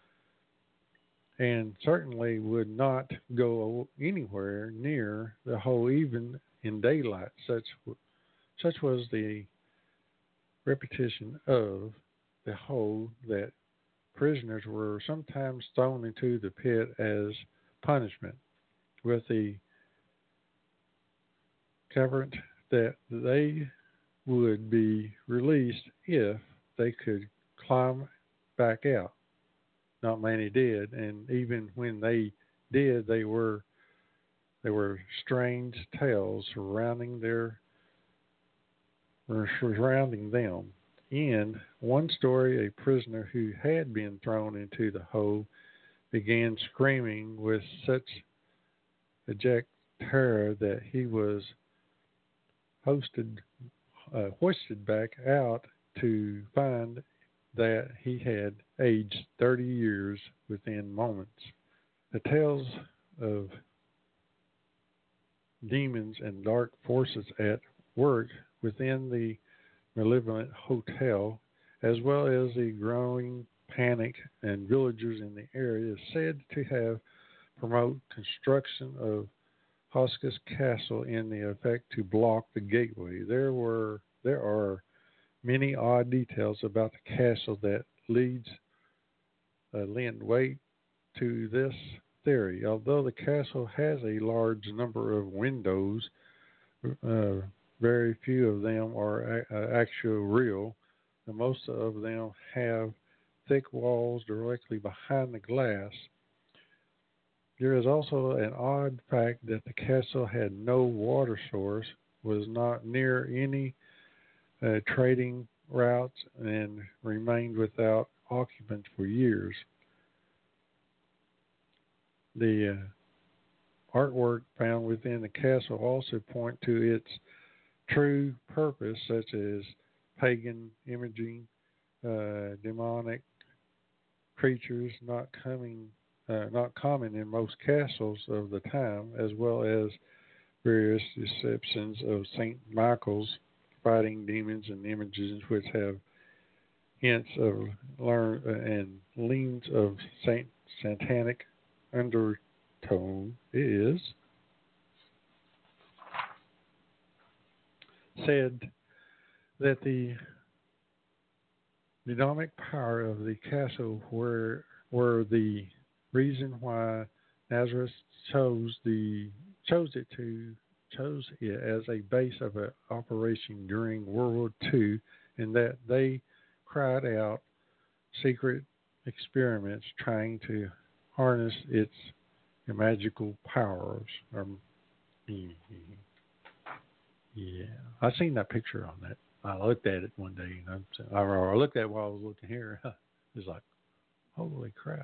and certainly would not go anywhere near the hole even in daylight. Such was the repetition of the hole that prisoners were sometimes thrown into the pit as punishment, with the cavern that they would be released if they could climb back out. Not many did, and even when they did, they were strange tales surrounding them. In one story, a prisoner who had been thrown into the hole began screaming with such abject terror that he was hoisted back out to find that he had aged 30 years within moments. The tales of demons and dark forces at work within the malevolent hotel, as well as the growing panic and villagers in the area, is said to have promoted construction of Hoskus Castle in the effect to block the gateway. There are many odd details about the castle that lend weight to this theory. Although the castle has a large number of windows, very few of them are actual real, and most of them have thick walls directly behind the glass. There is also an odd fact that the castle had no water source, was not near any trading routes, and remained without occupants for years. The artwork found within the castle also point to its true purpose, such as pagan imaging, demonic creatures not common in most castles of the time, as well as various deceptions of Saint Michael's fighting demons and images which have hints of and leans of satanic undertone. It is said that the demonic power of the castle were the reason why Nazareth chose it as a base of an operation during World War II, and that they cried out secret experiments trying to harness its magical powers. Yeah, I seen that picture on that. I looked at it one day, and I looked at it while I was looking here. It was like, holy crap.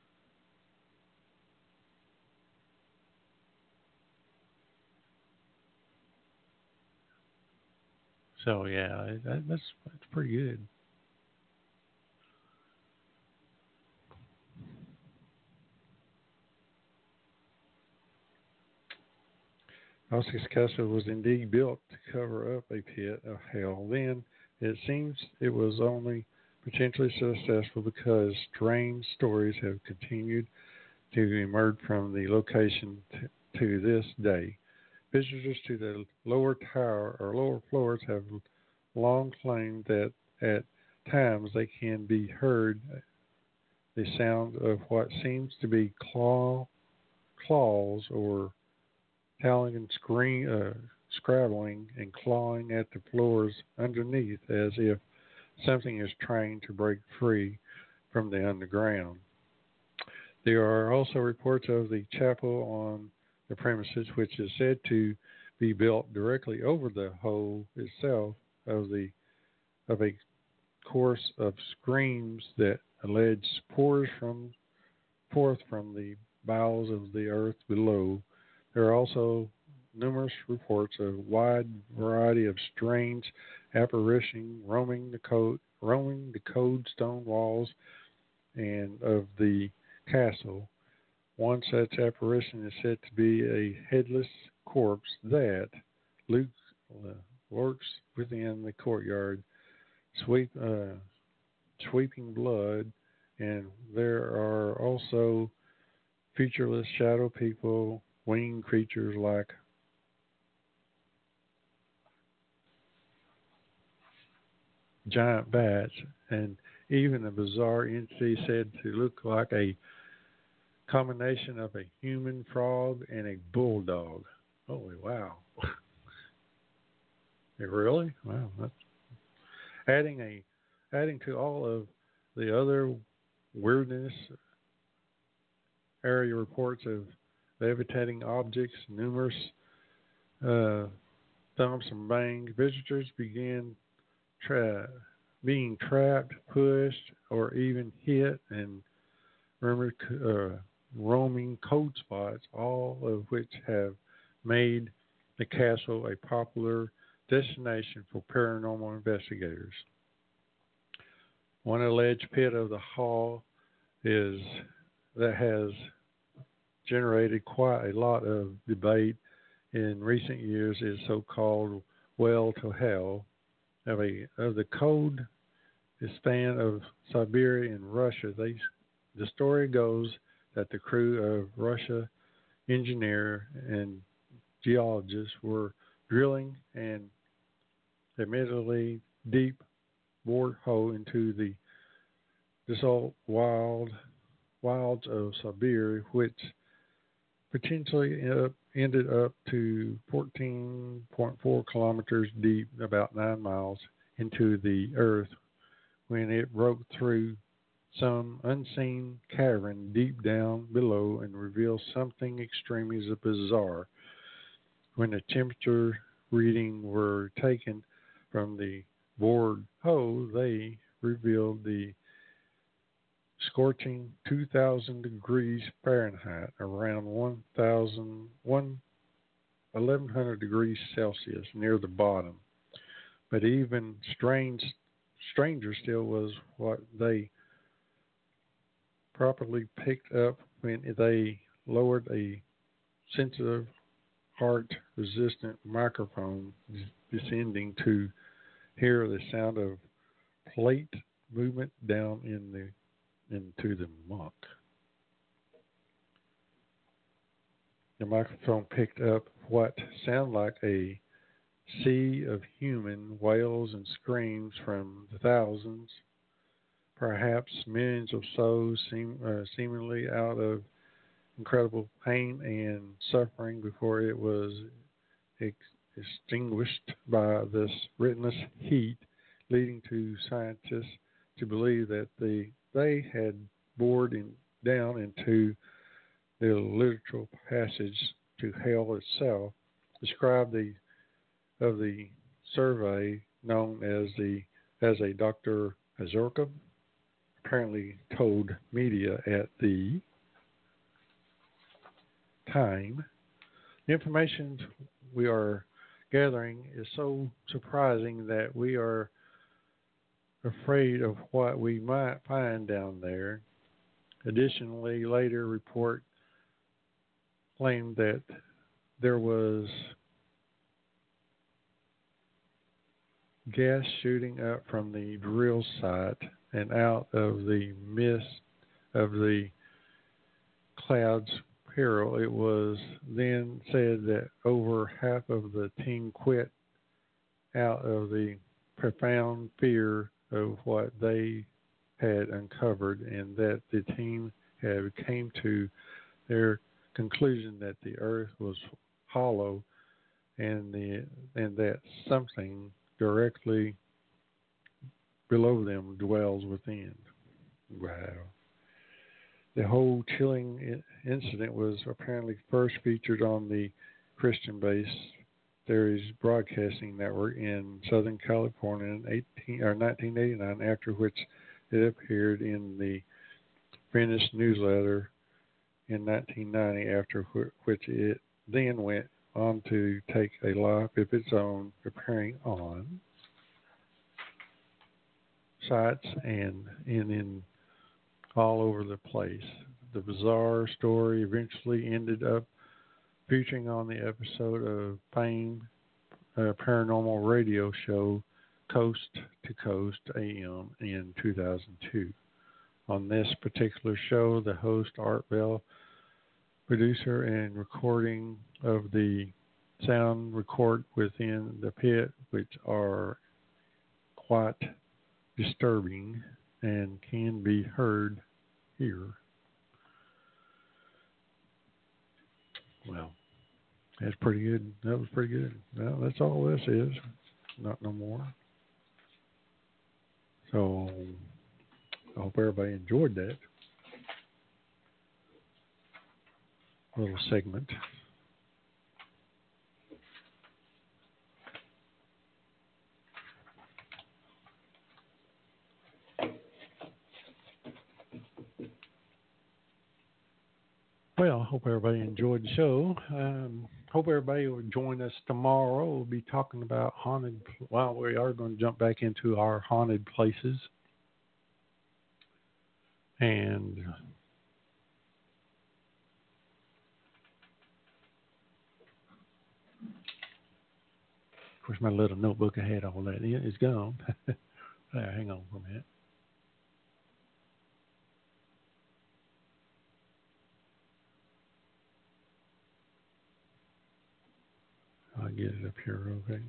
So yeah, that's pretty good. Hoskus Castle was indeed built to cover up a pit of hell. Then it seems it was only potentially successful because strange stories have continued to emerge from the location to this day. Visitors to the lower tower or lower floors have long claimed that at times they can be heard the sound of what seems to be claws or howling and scrabbling and clawing at the floors underneath, as if something is trying to break free from the underground. There are also reports of the chapel on the premises, which is said to be built directly over the hole itself, of a chorus of screams that alleged pours forth from the bowels of the earth below. There are also numerous reports of a wide variety of strange apparitions roaming the cold stone walls and of the castle. One such apparition is said to be a headless corpse that lurks within the courtyard, sweeping blood, and there are also featureless shadow people, winged creatures like giant bats, and even a bizarre entity said to look like a combination of a human frog and a bulldog. Holy wow. Really? Wow. That's adding to all of the other weirdness. Area reports of levitating objects, numerous thumps and bangs. Visitors began being trapped, pushed, or even hit, and rumored roaming cold spots, all of which have made the castle a popular destination for paranormal investigators. One alleged pit of the hall that has generated quite a lot of debate in recent years is so-called well to hell of the cold span of Siberia and Russia. The story goes that the crew of Russia engineer and geologists were drilling an admittedly deep bored hole into the desolate wilds of Siberia, which potentially ended up to 14.4 kilometers deep, about 9 miles into the earth, when it broke through some unseen cavern deep down below and revealed something extremely bizarre. When the temperature reading were taken from the bored hole, they revealed the scorching 2,000 degrees Fahrenheit, around 1,100 degrees Celsius, near the bottom. But even stranger still was what they properly picked up when they lowered a sensitive, heart-resistant microphone descending to hear the sound of plate movement down into the muck. The microphone picked up what sounded like a sea of human wails and screams from the thousands, perhaps millions of souls seemingly out of incredible pain and suffering before it was extinguished by this relentless heat, leading to scientists to believe that they had bored down into the literal passage to hell itself. Described of the survey known as a Dr. Azorka apparently told media at the time. The information we are gathering is so surprising that we are afraid of what we might find down there. Additionally, later report claimed that there was gas shooting up from the drill site and out of the mist of the clouds peril. It was then said that over half of the team quit out of the profound fear of what they had uncovered, and that the team had came to their conclusion that the earth was hollow and that something directly below them dwells within. Wow. The whole chilling incident was apparently first featured on the Christian-based Theories Broadcasting Network in Southern California in 1989, after which it appeared in the Finnish newsletter in 1990, after which it then went on to take a life of its own, appearing on sites and in all over the place. The bizarre story eventually ended up featuring on the episode of famed paranormal radio show Coast to Coast AM in 2002. On this particular show, the host, Art Bell, producer and recording of the sound record within the pit, which are quite disturbing and can be heard here. Well, that's pretty good. That was pretty good. Well, that's all this is. not no more. So I hope everybody enjoyed that little segment. Well, I hope everybody enjoyed the show. Hope everybody will join us tomorrow. We'll be talking about haunted. Well, we are going to jump back into our haunted places. And of course, my little notebook I had all that in is gone. Hang on for a minute. I'll get it up here real quick.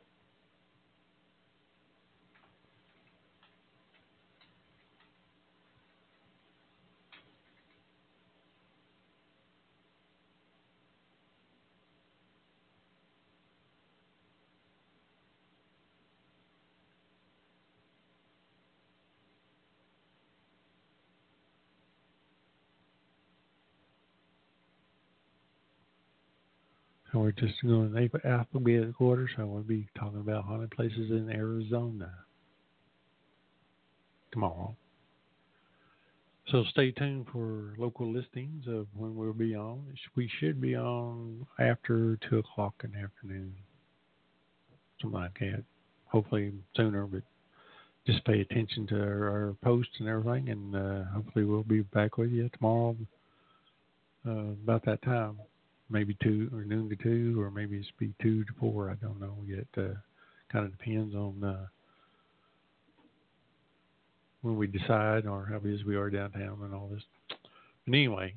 So we're just going to alphabetical order, so we'll be talking about haunted places in Arizona tomorrow. So stay tuned for local listings of when we'll be on. We should be on after 2 o'clock in the afternoon, something like that. Hopefully sooner, but just pay attention to our posts and everything, and hopefully we'll be back with you tomorrow about that time. Maybe 2 or noon to 2, or maybe it's be 2 to 4. I don't know yet. Kind of depends on when we decide or how busy we are downtown and all this. But anyway,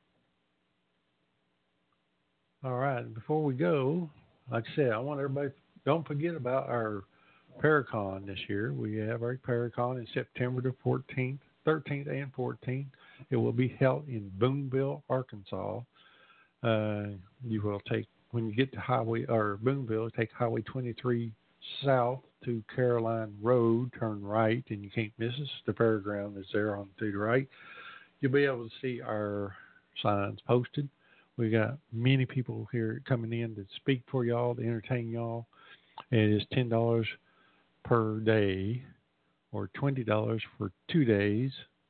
all right. Before we go, like I said, I want everybody, don't forget about our Paracon this year. We have our Paracon in September the 13th and 14th. It will be held in Boonville, Arkansas. You will take, when you get to Boonville, take Highway 23 south to Caroline Road, turn right, and you can't miss us. The fairground is there on to the right. You'll be able to see our signs posted. We got many people here coming in to speak for y'all, to entertain y'all. It is $10 per day or $20 for 2 days.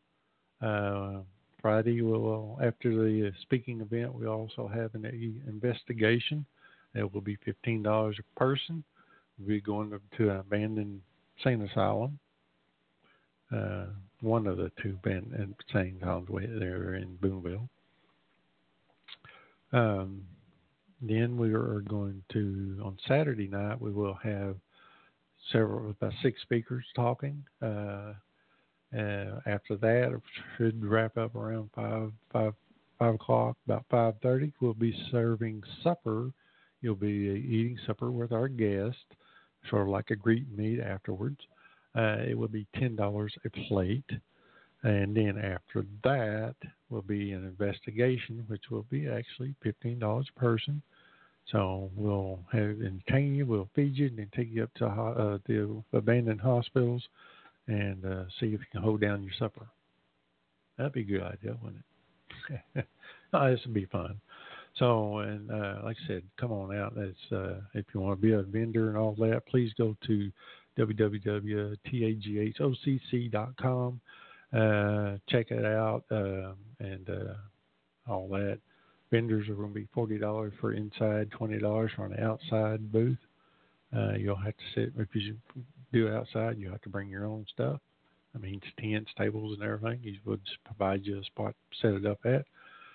Friday, after the speaking event, we also have an investigation. It will be $15 a person. We'll be going to an abandoned insane asylum. One of the 2 abandoned insane asylums there in Boonville. Then we are going to, on Saturday night, we will have about 6 speakers talking. After that, it should wrap up around 5 o'clock, about 5:30. We'll be serving supper. You'll be eating supper with our guest, sort of like a greet and meet afterwards. It will be $10 a plate. And then after that will be an investigation, which will be actually $15 a person. So we'll entertain you, we'll feed you, and then take you up to the abandoned hospitals and see if you can hold down your supper. That'd be a good idea, wouldn't it? This would be fun. So, and like I said, come on out. That's if you want to be a vendor and all that, please go to www.taghocc.com. Check it out and all that. Vendors are going to be $40 for inside, $20 for an outside booth. You'll have to sit, if you do it outside, you have to bring your own stuff. I mean, tents, tables, and everything. He would provide you a spot to set it up at.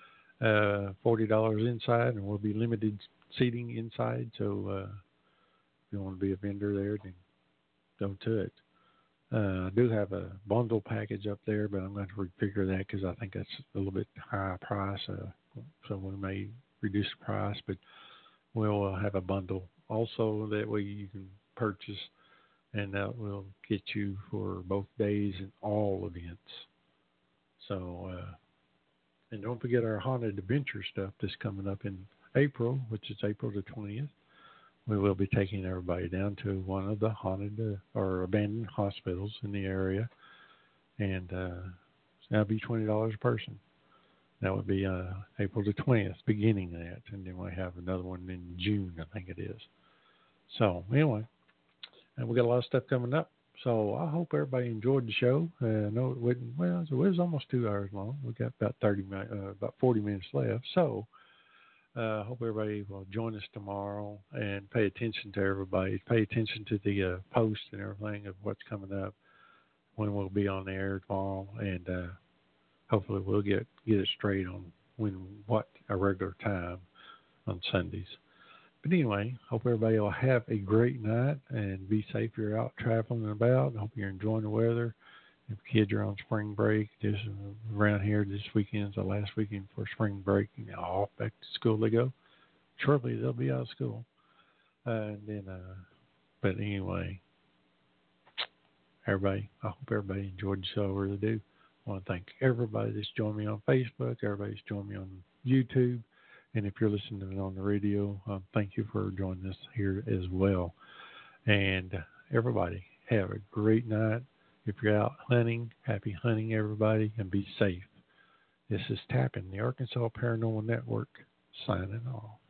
$40 inside, and we'll be limited seating inside. So if you want to be a vendor there, then go to it. I do have a bundle package up there, but I'm going to refigure that because I think that's a little bit high price. So we may reduce the price, but we'll have a bundle also that way you can purchase, and that will get you for both days and all events. So, and don't forget our Haunted Adventure stuff that's coming up in April, which is April the 20th. we will be taking everybody down to one of the haunted or abandoned hospitals in the area, and that'll be $20 a person. That would be April the 20th, beginning of that, and then we have another one in June, I think it is. So anyway, and we got a lot of stuff coming up. So I hope everybody enjoyed the show. I know it was almost 2 hours long. We got about 40 minutes left. So I hope everybody will join us tomorrow and pay attention to everybody. Pay attention to the post and everything of what's coming up, when we'll be on the air tomorrow, and hopefully we'll get it straight on what a regular time on Sundays. But anyway, hope everybody will have a great night and be safe if you're out traveling and about. I hope you're enjoying the weather. If kids are on spring break, just around here, this weekend's the last weekend for spring break. Off back to school they go. Shortly they'll be out of school. And then, but anyway, everybody, I hope everybody enjoyed the show. I really do. I want to thank everybody that's joined me on Facebook, everybody that's joined me on YouTube. And if you're listening to it on the radio, thank you for joining us here as well. And everybody, have a great night. If you're out hunting, happy hunting, everybody, and be safe. This is Tapping, the Arkansas Paranormal Network, signing off.